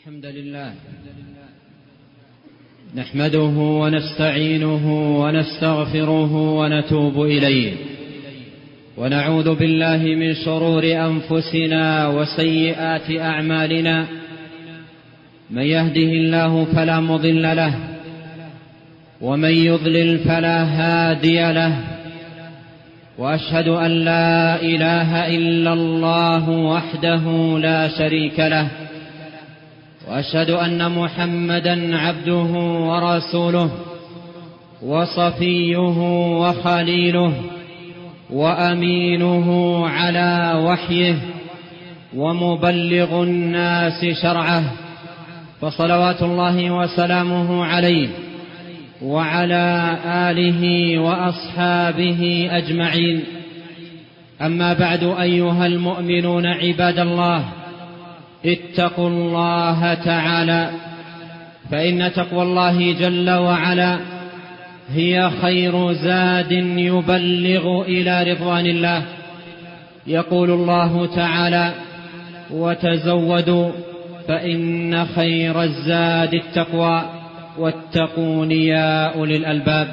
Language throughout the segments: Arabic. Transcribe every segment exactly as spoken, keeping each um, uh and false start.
الحمد لله نحمده ونستعينه ونستغفره ونتوب إليه، ونعوذ بالله من شرور أنفسنا وسيئات أعمالنا. من يهده الله فلا مضل له، ومن يضلل فلا هادي له، وأشهد أن لا إله إلا الله وحده لا شريك له، وأشهد أن محمدًا عبده ورسوله وصفيه وخليله وأمينه على وحيه ومبلغ الناس شرعه، فصلوات الله وسلامه عليه وعلى آله وأصحابه أجمعين. أما بعد، أيها المؤمنون عباد الله، اتقوا الله تعالى، فإن تقوى الله جل وعلا هي خير زاد يبلغ إلى رضوان الله. يقول الله تعالى: وتزودوا فإن خير الزاد التقوى واتقون يا أولي الألباب.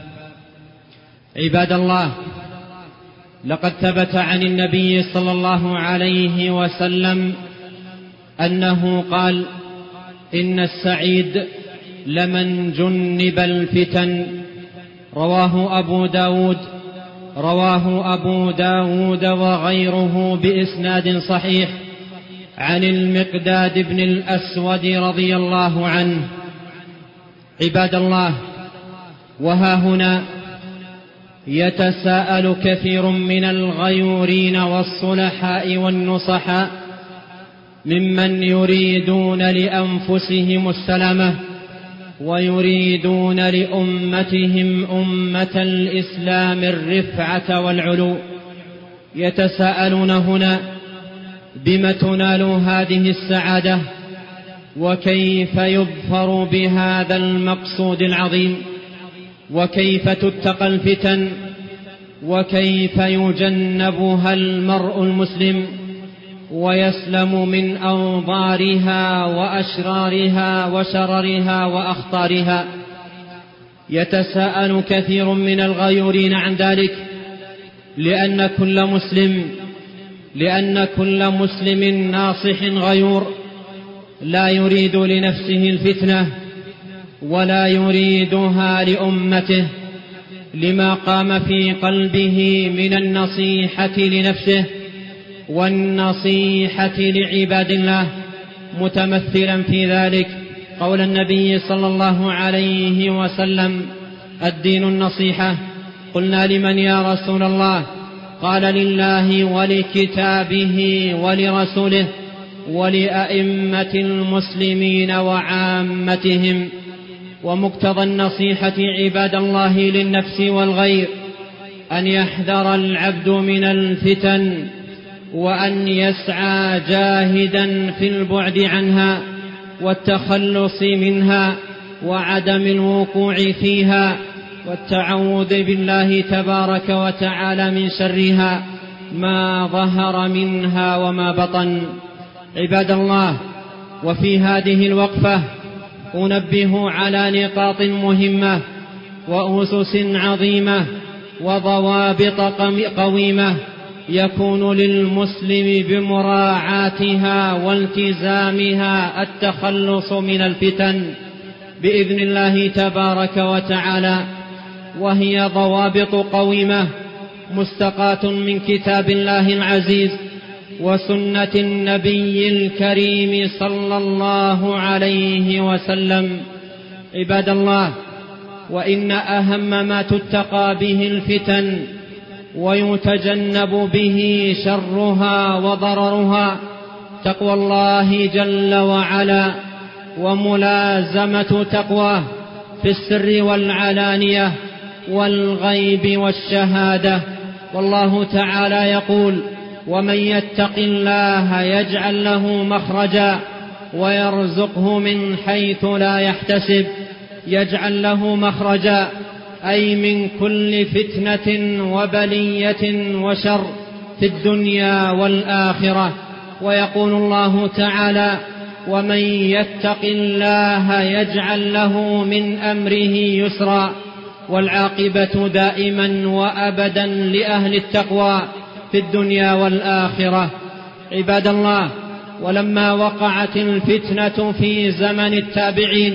عباد الله، لقد ثبت عن النبي صلى الله عليه وسلم أنه قال: إن السعيد لمن جنب الفتن. رواه أبو داود رواه أبو داود وغيره بإسناد صحيح عن المقداد بن الأسود رضي الله عنه. عباد الله، وها هنا يتساءل كثير من الغيورين والصلحاء والنصحاء ممن يريدون لأنفسهم السلامة ويريدون لأمتهم أمة الإسلام الرفعة والعلو، يتساءلون هنا: بم تنال هذه السعادة؟ وكيف يظفر بهذا المقصود العظيم؟ وكيف تتقى الفتن؟ وكيف يجنبها المرء المسلم ويسلم من أوضارها وأشرارها وشررها وأخطارها؟ يتساءل كثير من الغيورين عن ذلك، لأن كل مسلم لأن كل مسلم ناصح غيور لا يريد لنفسه الفتنة ولا يريدها لأمته، لما قام في قلبه من النصيحة لنفسه والنصيحة لعباد الله، متمثلا في ذلك قول النبي صلى الله عليه وسلم: الدين النصيحة. قلنا: لمن يا رسول الله؟ قال: لله ولكتابه ولرسوله ولأئمة المسلمين وعامتهم. ومقتضى النصيحة عباد الله للنفس والغير أن يحذر العبد من الفتن، وأن يسعى جاهدا في البعد عنها والتخلص منها وعدم الوقوع فيها، والتعوذ بالله تبارك وتعالى من شرها ما ظهر منها وما بطن. عباد الله، وفي هذه الوقفة أنبه على نقاط مهمة وأسس عظيمة وضوابط قويمة يكون للمسلم بمراعاتها والتزامها التخلص من الفتن بإذن الله تبارك وتعالى، وهي ضوابط قويمة مستقاة من كتاب الله العزيز وسنة النبي الكريم صلى الله عليه وسلم. عباد الله، وإن أهم ما تتقى به الفتن ويتجنب به شرها وضررها تقوى الله جل وعلا وملازمة تقواه في السر والعلانية والغيب والشهادة. والله تعالى يقول: ومن يتق الله يجعل له مخرجا ويرزقه من حيث لا يحتسب. يجعل له مخرجا أي من كل فتنة وبلية وشر في الدنيا والآخرة. ويقول الله تعالى: ومن يتق الله يجعل له من أمره يسرا. والعاقبة دائما وأبدا لأهل التقوى في الدنيا والآخرة. عباد الله، ولما وقعت الفتنة في زمن التابعين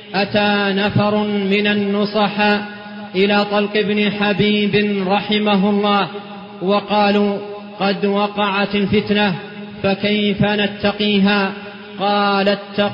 أتى نفر من النصحاء إلى طلق بن حبيب رحمه الله وقالوا: قد وقعت الفتنة فكيف نتقيها؟ قال: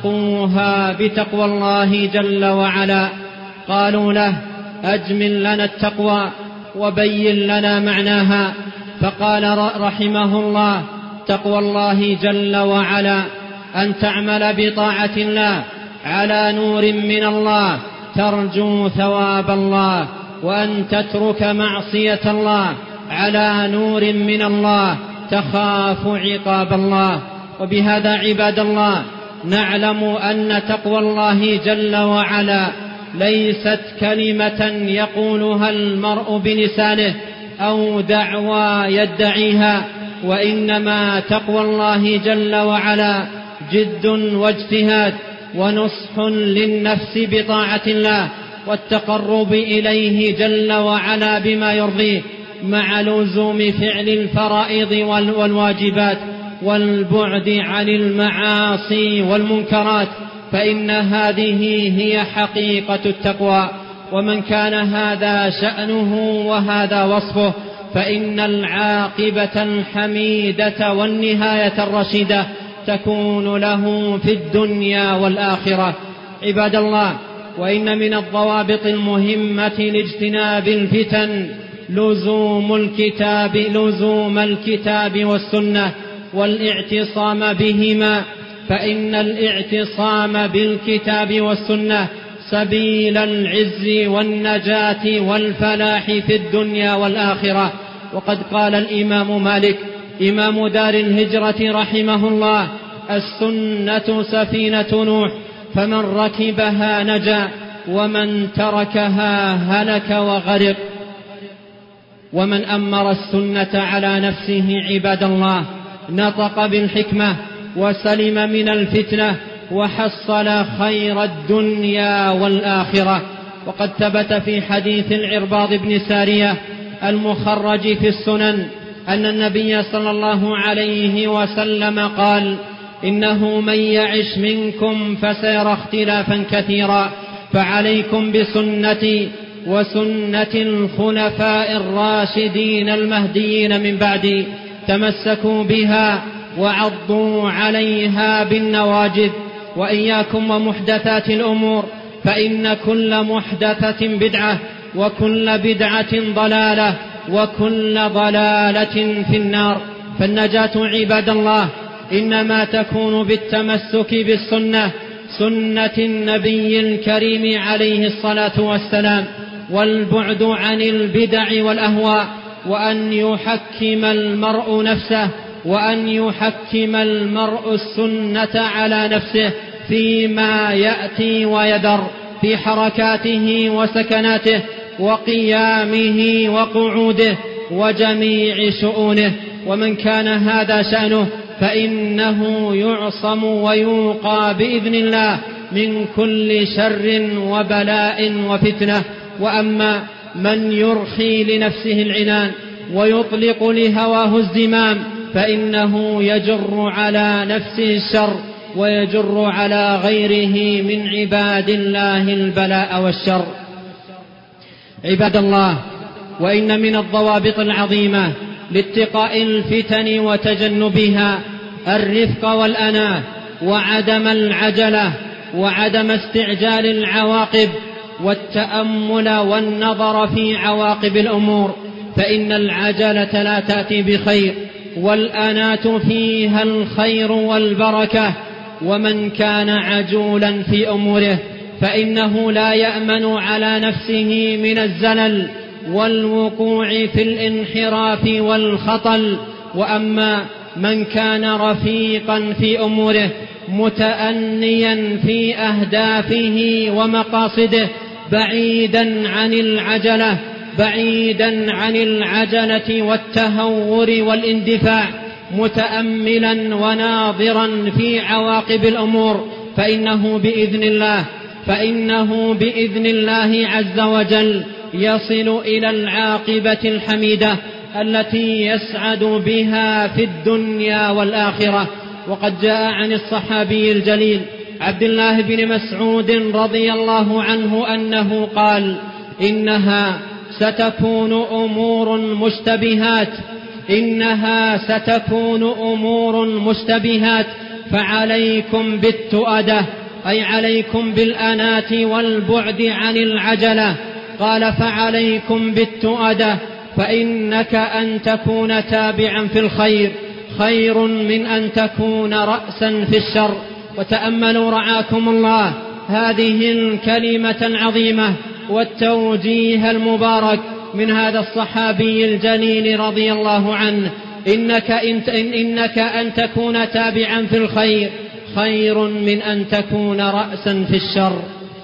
اتقوها بتقوى الله جل وعلا. قالوا له: أجمل لنا التقوى وبين لنا معناها. فقال رحمه الله: تقوى الله جل وعلا أن تعمل بطاعة الله على نور من الله ترجو ثواب الله، وأن تترك معصية الله على نور من الله تخاف عقاب الله. وبهذا عباد الله نعلم أن تقوى الله جل وعلا ليست كلمة يقولها المرء بلسانه أو دعوى يدعيها، وإنما تقوى الله جل وعلا جد واجتهاد ونصح للنفس بطاعة الله والتقرب إليه جل وعلا بما يرضيه، مع لزوم فعل الفرائض والواجبات والبعد عن المعاصي والمنكرات، فإن هذه هي حقيقة التقوى. ومن كان هذا شأنه وهذا وصفه فإن العاقبة الحميدة والنهاية الرشيدة تكون له في الدنيا والآخرة. عباد الله، وإن من الضوابط المهمة لاجتناب الفتن لزوم الكتاب لزوم الكتاب والسنة والاعتصام بهما، فإن الاعتصام بالكتاب والسنة سبيل العز والنجاة والفلاح في الدنيا والآخرة. وقد قال الإمام مالك إمام دار الهجرة رحمه الله: السنة سفينة نوح، فمن ركبها نجا ومن تركها هلك وغرق. ومن أمر السنة على نفسه عباد الله نطق بالحكمة وسلم من الفتنة وحصل خير الدنيا والآخرة. وقد ثبت في حديث العرباض بن سارية المخرج في السنن أن النبي صلى الله عليه وسلم قال: إنه من يعش منكم فسيرى اختلافا كثيرا، فعليكم بسنتي وسنة الخلفاء الراشدين المهديين من بعدي، تمسكوا بها وعضوا عليها بالنواجذ، وإياكم ومحدثات الأمور، فإن كل محدثة بدعة وكل بدعة ضلالة وكل ضلالة في النار. فالنجاة عباد الله إنما تكون بالتمسك بالسنة، سنة النبي الكريم عليه الصلاة والسلام، والبعد عن البدع والأهواء، وأن يحكم المرء نفسه وأن يحكم المرء السنة على نفسه فيما يأتي ويدر، في حركاته وسكناته وقيامه وقعوده وجميع شؤونه. ومن كان هذا شأنه فإنه يعصم ويوقى بإذن الله من كل شر وبلاء وفتنة. وأما من يرخي لنفسه العنان ويطلق لهواه الزمام فإنه يجر على نفسه الشر ويجر على غيره من عباد الله البلاء والشر. عباد الله، وإن من الضوابط العظيمة لاتقاء الفتن وتجنبها الرفق والأناة وعدم العجلة وعدم استعجال العواقب والتأمل والنظر في عواقب الأمور، فإن العجلة لا تأتي بخير والأناة فيها الخير والبركة. ومن كان عجولا في أموره فإنه لا يأمن على نفسه من الزلل والوقوع في الانحراف والخطل. وأما من كان رفيقا في أموره متأنيا في أهدافه ومقاصده بعيدا عن العجلة بعيدا عن العجلة والتهور والاندفاع، متأملا وناظرا في عواقب الأمور، فإنه بإذن الله فإنه بإذن الله عز وجل يصل إلى العاقبة الحميدة التي يسعد بها في الدنيا والآخرة. وقد جاء عن الصحابي الجليل عبد الله بن مسعود رضي الله عنه أنه قال: إنها ستكون أمور مشتبهات إنها ستكون أمور مشتبهات فعليكم بالتؤدة، أي عليكم بالأنات والبعد عن العجلة. قال: فعليكم بالتؤدة، فإنك أن تكون تابعا في الخير خير من أن تكون رأسا في الشر. وتأملوا رعاكم الله هذه الكلمة العظيمة والتوجيه المبارك من هذا الصحابي الجليل رضي الله عنه: إنك, إن إنك أن تكون تابعا في الخير خير من أن تكون رأسا في الشر.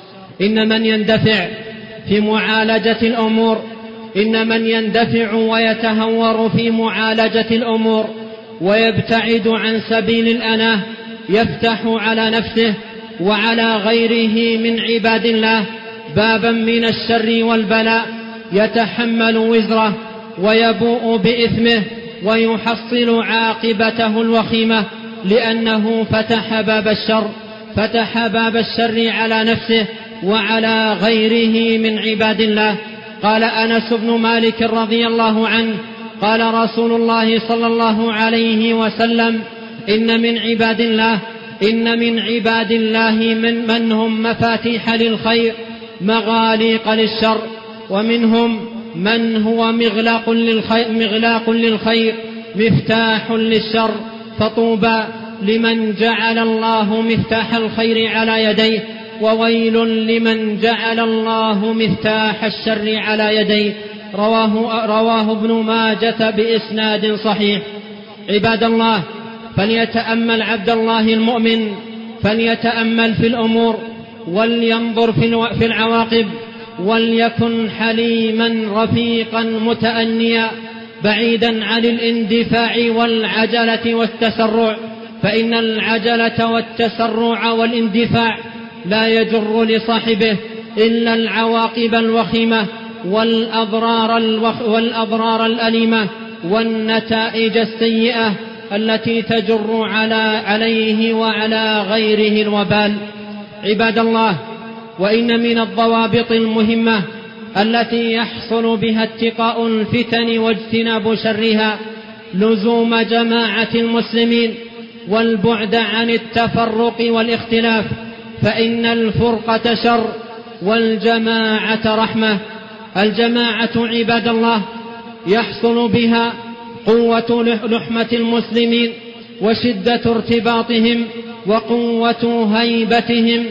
إن من يندفع في معالجة الأمور إن من يندفع ويتهور في معالجة الأمور ويبتعد عن سبيل الأناه يفتح على نفسه وعلى غيره من عباد الله بابا من الشر والبلاء، يتحمل وزره ويبوء بإثمه ويحصل عاقبته الوخيمة، لأنه فتح باب الشر فتح باب الشر على نفسه وعلى غيره من عباد الله. قال أنس بن مالك رضي الله عنه: قال رسول الله صلى الله عليه وسلم: إن من عباد الله إن من عباد الله من, من هم مفاتيح للخير مغاليق للشر، ومنهم من هو مغلاق للخير, مغلاق للخير مفتاح للشر. فطوبى لمن جعل الله مفتاح الخير على يديه، وويل لمن جعل الله مفتاح الشر على يديه. رواه, رواه ابن ماجة بإسناد صحيح. عباد الله، فليتأمل عبد الله المؤمن فليتأمل في الأمور ولينظر في العواقب، وليكن حليما رفيقا متأنيا بعيدا عن الاندفاع والعجلة والتسرع، فإن العجلة والتسرع والاندفاع لا يجر لصاحبه إلا العواقب الوخيمة والأضرار, الوخ والأضرار الأليمة والنتائج السيئة التي تجر على عليه وعلى غيره الوبال. عباد الله، وإن من الضوابط المهمة التي يحصل بها اتقاء الفتن واجتناب شرها لزوم جماعة المسلمين والبعد عن التفرق والاختلاف، فإن الفرقة شر والجماعة رحمة. الجماعة عباد الله يحصل بها قوة لحمة المسلمين وشدة ارتباطهم وقوة هيبتهم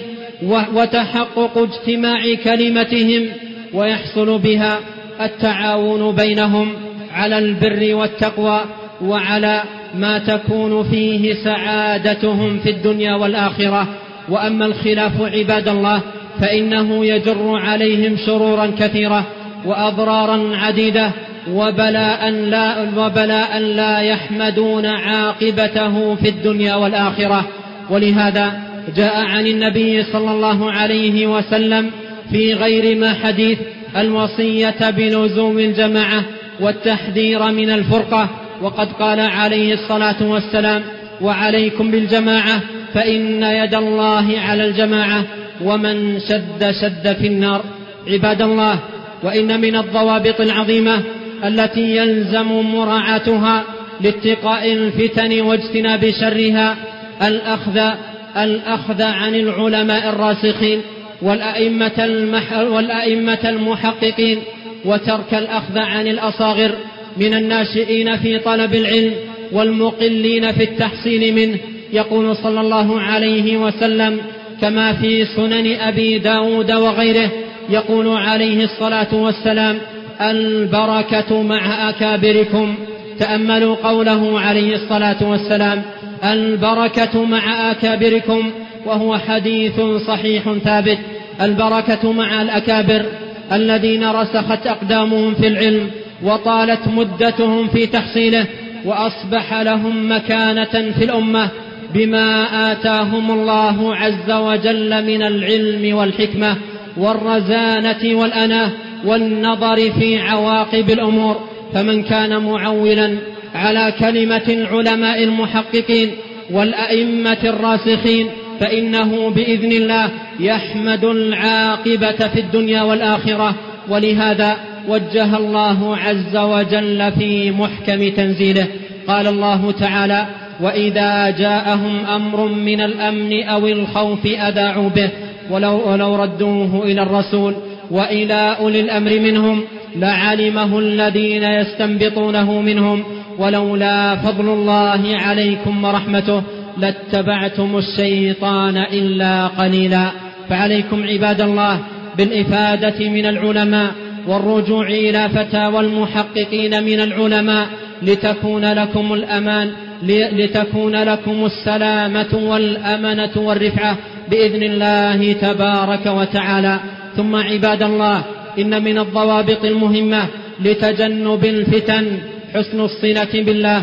وتحقق اجتماع كلمتهم، ويحصل بها التعاون بينهم على البر والتقوى وعلى ما تكون فيه سعادتهم في الدنيا والآخرة. وأما الخلاف عباد الله فإنه يجر عليهم شرورا كثيرة وأضرارا عديدة وبلاء لا, وبلاء لا يحمدون عاقبته في الدنيا والآخرة. ولهذا جاء عن النبي صلى الله عليه وسلم في غير ما حديث الوصية بلزوم الجماعة والتحذير من الفرقة، وقد قال عليه الصلاة والسلام: وعليكم بالجماعة فإن يد الله على الجماعة ومن شد شد في النار. عباد الله، وإن من الضوابط العظيمة التي يلزم مراعاتها لاتقاء الفتن واجتناب شرها الأخذ, الأخذ عن العلماء الراسخين والأئمة, المح والأئمة المحققين، وترك الأخذ عن الأصاغر من الناشئين في طلب العلم والمقلين في التحصيل منه. يقول صلى الله عليه وسلم كما في سنن أبي داود وغيره، يقول عليه الصلاة والسلام: البركة مع أكابركم. تأملوا قوله عليه الصلاة والسلام: البركة مع أكابركم، وهو حديث صحيح ثابت. البركة مع الأكابر الذين رسخت أقدامهم في العلم وطالت مدتهم في تحصيله، وأصبح لهم مكانة في الأمة بما آتاهم الله عز وجل من العلم والحكمة والرزانة والأناة والنظر في عواقب الأمور. فمن كان معولا على كلمة العلماء المحققين والأئمة الراسخين فإنه بإذن الله يحمد العاقبة في الدنيا والآخرة. ولهذا وجه الله عز وجل في محكم تنزيله قال الله تعالى: وإذا جاءهم أمر من الأمن أو الخوف أذاعوا به ولو, ولو ردوه إلى الرسول وإلى أولي الأمر منهم لعلمه الذين يستنبطونه منهم ولولا فضل الله عليكم ورحمته لاتبعتم الشيطان إلا قليلا. فعليكم عباد الله بالإفادة من العلماء والرجوع إلى فتاوى المحققين من العلماء لتكون لكم الأمان لتكون لكم السلامة والأمنة والرفعة بإذن الله تبارك وتعالى. ثم عباد الله إن من الضوابط المهمة لتجنب الفتن حسن الصلة بالله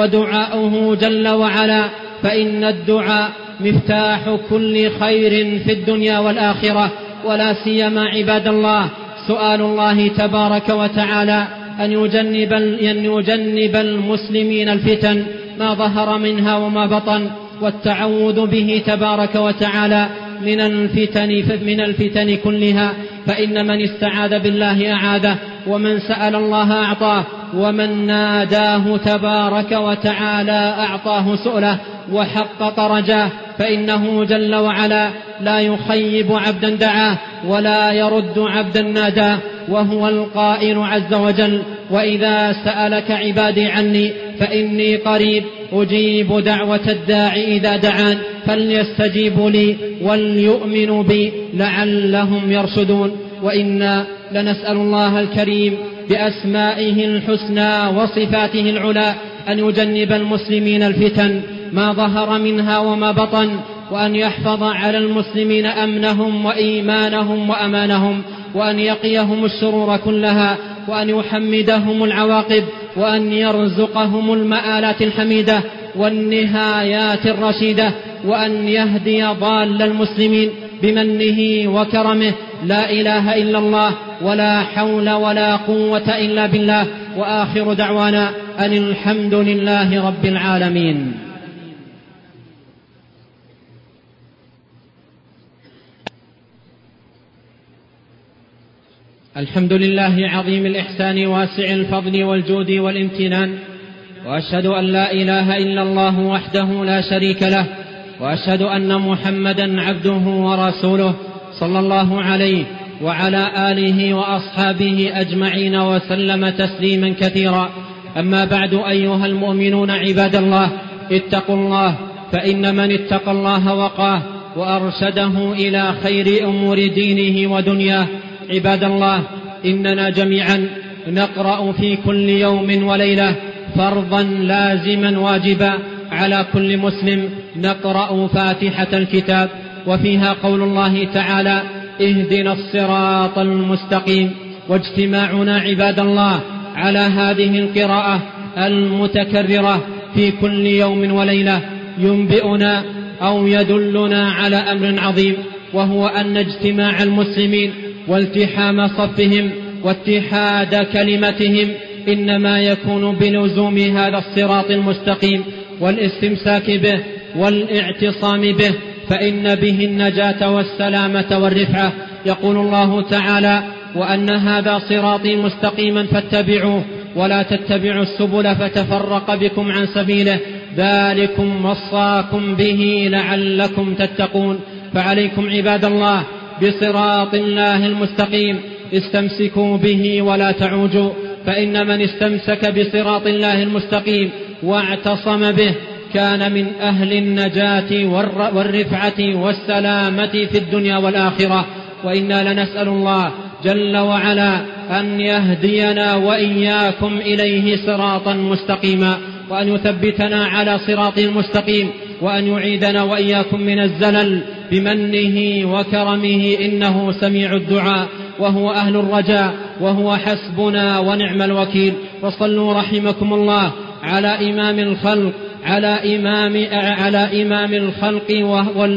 ودعاؤه جل وعلا، فإن الدعاء مفتاح كل خير في الدنيا والآخرة، ولا سيما عباد الله سؤال الله تبارك وتعالى أن يجنب, أن يجنب المسلمين الفتن ما ظهر منها وما بطن، والتعوذ به تبارك وتعالى من الفتن, من الفتن كلها، فإن من استعاذ بالله أعاذه، ومن سأل الله أعطاه، ومن ناداه تبارك وتعالى أعطاه سؤله وحقق رجاه، فإنه جل وعلا لا يخيب عبدا دعاه ولا يرد عبدا ناداه، وهو القائل عز وجل: وإذا سألك عبادي عني فإني قريب أجيب دعوة الداعي إذا دعان فليستجيبوا لي وليؤمنوا بي لعلهم يرشدون. وإنا لنسأل الله الكريم بأسمائه الحسنى وصفاته العلى أن يجنب المسلمين الفتن ما ظهر منها وما بطن، وأن يحفظ على المسلمين أمنهم وإيمانهم وأمانهم، وأن يقيهم الشرور كلها، وأن يحمدهم العواقب، وأن يرزقهم المآلات الحميدة والنهايات الرشيدة، وأن يهدي ضال المسلمين بمنه وكرمه. لا إله إلا الله ولا حول ولا قوة إلا بالله. وآخر دعوانا أن الحمد لله رب العالمين. الحمد لله عظيم الإحسان واسع الفضل والجود والامتنان، وأشهد أن لا إله إلا الله وحده لا شريك له، وأشهد أن محمدا عبده ورسوله صلى الله عليه وعلى آله وأصحابه أجمعين وسلم تسليما كثيرا. أما بعد، أيها المؤمنون عباد الله، اتقوا الله، فإن من اتقى الله وقاه وأرشده إلى خير أمور دينه ودنياه. عباد الله، إننا جميعا نقرأ في كل يوم وليلة فرضا لازما واجبا على كل مسلم، نقرأ فاتحة الكتاب، وفيها قول الله تعالى: اهدنا الصراط المستقيم. واجتماعنا عباد الله على هذه القراءة المتكررة في كل يوم وليلة ينبئنا أو يدلنا على أمر عظيم، وهو أن اجتماع المسلمين والتحام صفهم واتحاد كلمتهم إنما يكون بلزوم هذا الصراط المستقيم والاستمساك به والاعتصام به، فإن به النجاة والسلامة والرفعة. يقول الله تعالى: وأن هذا صراطي مستقيما فاتبعوه ولا تتبعوا السبل فتفرق بكم عن سبيله ذلكم وصاكم به لعلكم تتقون. فعليكم عباد الله بصراط الله المستقيم، استمسكوا به ولا تعوجوا، فإن من استمسك بصراط الله المستقيم واعتصم به كان من أهل النجاة والرفعة والسلامة في الدنيا والآخرة. وإنا لنسأل الله جل وعلا أن يهدينا وإياكم إليه صراطا مستقيما، وأن يثبتنا على صراط المستقيم، وأن يعيدنا وإياكم من الزلل بمنه وكرمه، إنه سميع الدعاء وهو أهل الرجاء، وهو حسبنا ونعم الوكيل. وصلوا رحمكم الله على إمام الخلق على إمام على إمام الخلق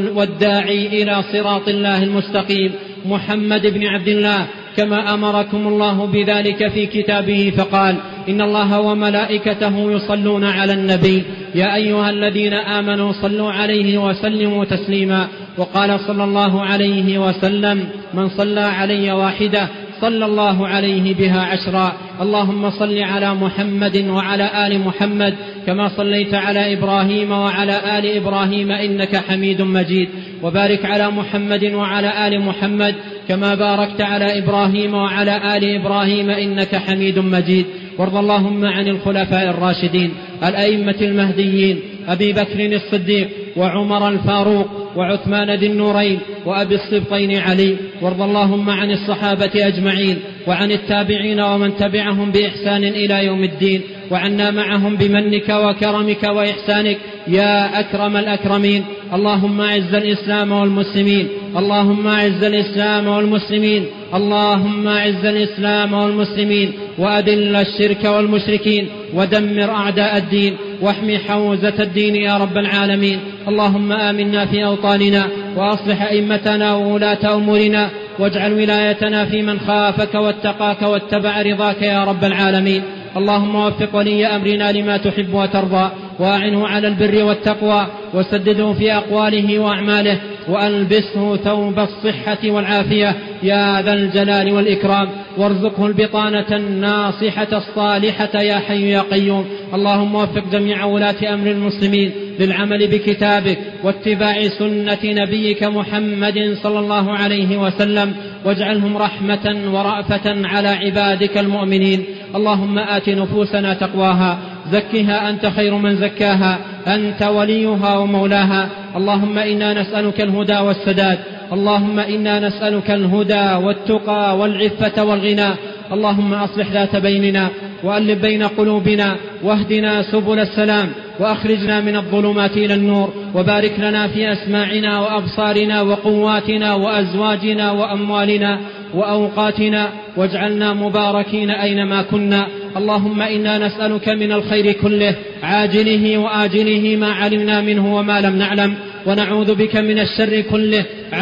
والداعي إلى صراط الله المستقيم محمد بن عبد الله، كما أمركم الله بذلك في كتابه فقال: إن الله وملائكته يصلون على النبي يا أيها الذين آمنوا صلوا عليه وسلموا تسليما. وقال صلى الله عليه وسلم: من صلى علي واحدة صلى الله عليه بها عشرا. اللهم صل على محمد وعلى آل محمد كما صليت على إبراهيم وعلى آل إبراهيم إنك حميد مجيد، وبارك على محمد وعلى آل محمد كما باركت على إبراهيم وعلى آل إبراهيم إنك حميد مجيد. وارض اللهم عن الخلفاء الراشدين الأئمة المهديين أبي بكر الصديق وعمر الفاروق وعثمان ذي النورين وأبي السبطين علي. وارض اللهم عن الصحابة أجمعين وعن التابعين ومن تبعهم بإحسان إلى يوم الدين، وعنا معهم بمنك وكرمك وإحسانك يا أكرم الأكرمين. اللهم أعز الإسلام والمسلمين اللهم أعز الإسلام والمسلمين اللهم أعز الإسلام والمسلمين وأذل الشرك والمشركين ودمر أعداء الدين واحمي حوزة الدين يا رب العالمين. اللهم آمنا في أوطاننا وأصلح أئمتنا وولاة أمورنا واجعل ولايتنا في من خافك واتقاك واتبع رضاك يا رب العالمين. اللهم وفق ولي أمرنا لما تحب وترضى وأعنه على البر والتقوى وسدده في أقواله وأعماله وألبسه ثوب الصحة والعافية يا ذا الجلال والإكرام، وارزقه البطانة الناصحة الصالحة يا حي يا قيوم. اللهم وفق جميع ولاة أمر المسلمين للعمل بكتابك واتباع سنة نبيك محمد صلى الله عليه وسلم، واجعلهم رحمة ورأفة على عبادك المؤمنين. اللهم آت نفوسنا تقواها زكها أنت خير من زكاها أنت وليها ومولاها. اللهم إنا نسألك الهدى والسداد اللهم إنا نسألك الهدى والتقى والعفة والغنى. اللهم أصلح ذات بيننا وألف بين قلوبنا واهدنا سبل السلام وأخرجنا من الظلمات إلى النور، وبارك لنا في أسماعنا وأبصارنا وقواتنا وأزواجنا وأموالنا وأوقاتنا واجعلنا مباركين أينما كنا. اللهم إنا نسألك من الخير كله عاجله وآجله ما علمنا منه وما لم نعلم، ونعوذ بك من الشر كله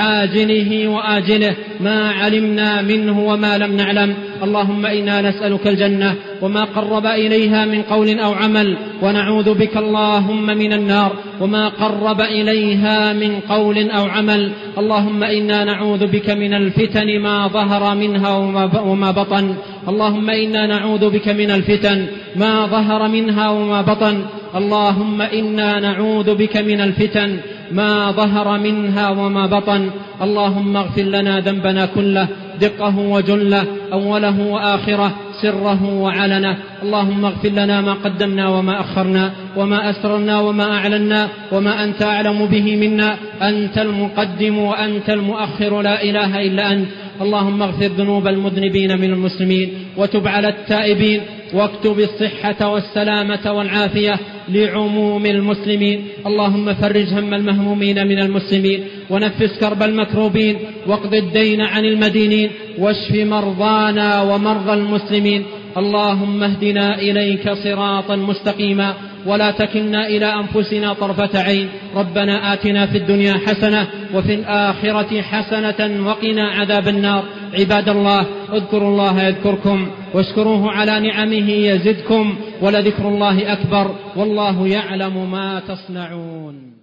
عاجله وآجله ما علمنا منه وما لم نعلم. اللهم إنا نسألك الجنة وما قرب إليها من قول أو عمل، ونعوذ بك اللهم من النار وما قرب إليها من قول أو عمل. اللهم إنا نعوذ بك من الفتن ما ظهر منها وما بطن اللهم إنا نعوذ بك من الفتن ما ظهر منها وما بطن اللهم إنا نعوذ بك من الفتن ما ظهر منها وما بطن. اللهم اغفر لنا ذنبنا كله دقه وجله أوله وآخره سره وعلنه. اللهم اغفر لنا ما قدمنا وما أخرنا وما أسررنا وما أعلنا وما أنت أعلم به منا، أنت المقدم وأنت المؤخر لا إله إلا أنت. اللهم اغفر ذنوب المذنبين من المسلمين وتب على التائبين واكتب الصحة والسلامة والعافية لعموم المسلمين. اللهم فرج هم المهمومين من المسلمين ونفس كرب المكروبين واقض الدين عن المدينين واشف مرضانا ومرضى المسلمين. اللهم اهدنا إليك صراطا مستقيما ولا تكلنا إلى أنفسنا طرفة عين. ربنا آتنا في الدنيا حسنة وفي الآخرة حسنة وقنا عذاب النار. عباد الله اذكروا الله يذكركم واشكروه على نعمه يزدكم ولذكر الله أكبر والله يعلم ما تصنعون.